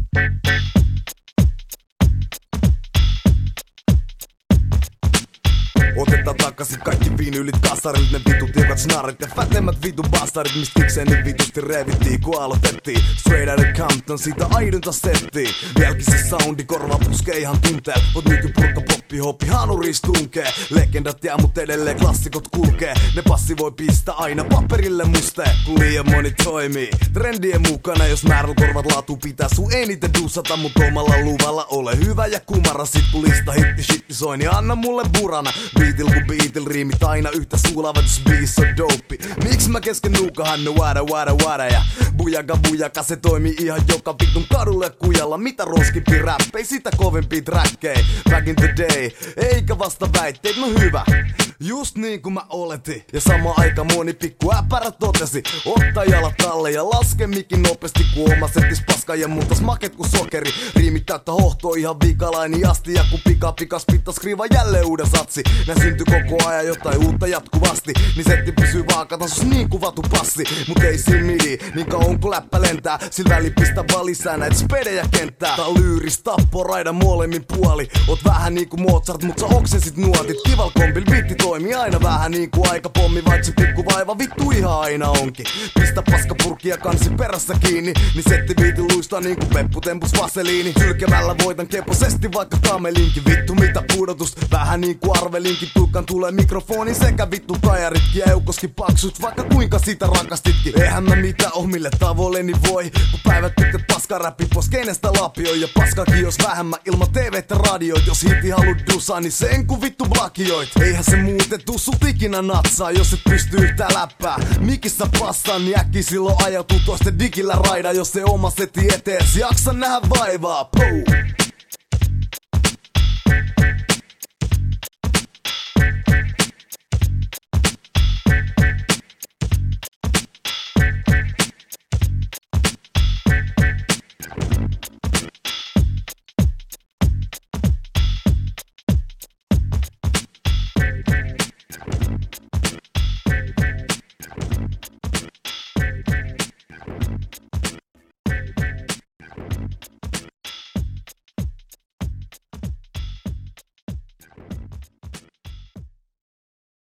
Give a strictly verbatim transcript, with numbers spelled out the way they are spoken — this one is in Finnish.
Otetaan takaisin kaikki viinylit kasarit, ne vitut tiukat snarit ja fätemmät vitun bastarit, mistä tikseen niin vitusti revittiin kun aloitettiin. Straight out of Compton, siitä aidonta settiin. Vieläkin se soundi korva puskee ihan tunteen, mut nykypurkka poppi hoppi hanuris tunkee. Legendat jää mut edelleen klassikot kulkee, ne passi voi pistää aina paperille musteen. Kun liian moni toimii trendien mukana, jos määrällä korvat laatu pitää sun eniten dusata, mut omalla luvalla ole hyvä ja kumara. Sit kun lista hitti shitti soi, niin anna mulle burana. Beatil ku beatil, riimit aina yhtä suulavat, jos biis on dope. Miks mä kesken nuukahan no wada wada wada ja bujaka bujaka, se toimii ihan joka vitun kadulle kujalla. Mitä roskimpi räppei, sitä kovempi träkkei. Back in the day, eikä vasta väitteet, no hyvä. Just niin kuin mä oletin. Ja sama aika moni pikku äpärä totesi. Otta jalat alle ja laske mikin nopeasti, kun oma settis paska ja muutas maket ku sokeri. Riimit täyttä hohtoa ihan vikalaini asti, ja kun pika pikas pitää skriivaa jälleen uuden satsi. Nää syntyy koko ajan jotain uutta jatkuvasti, niin setti pysyy vaakatasos niin kuin vatu passi. Mut ei siinä midi, niin kauan kun läppä lentää. Sillä väli pistä vaan lisää näitä spedejä kenttää. Tää on lyyris tappo raida molemmin puoli. Oot vähän niinku Mozart, mut sä oksensit nuotit. Kival kompil biitti toimii aina vähän niinku aikapommi, vaik se pikku vaiva vittu ihan aina onkin. Pistä paskapurkki ja kansi perässä kiinni, niin setti biitin luistaa niinku pepputempus vaseliini. Sylkemällä voitan keposesti vaikka kamelinkin. Vittu mitä pudotus, vähän niinku arvelinkin. Tulkan tulee mikrofoni sekä vittu kajaritkin ja eukoskin paksut, vaikka kuinka sitä rakastitkin. Eihän mä mitä oh mille tavoilleni voi, kun päivät pitkät paskaräppi pois kenestä lapioi. Ja paskakin jos vähemmän ilman T V:tä radioit. Jos hiti haluut dusaa, niin sen ku vittu blakioit. Eihän se muuten tuu sut ikinä natsaa, jos et pysty yhtään läppää. Mikissä passaa, niin äkki silloin ajautuu toisten digillä raida. Jos se oma seti etees, jaksa nähdä vaivaa. Pou!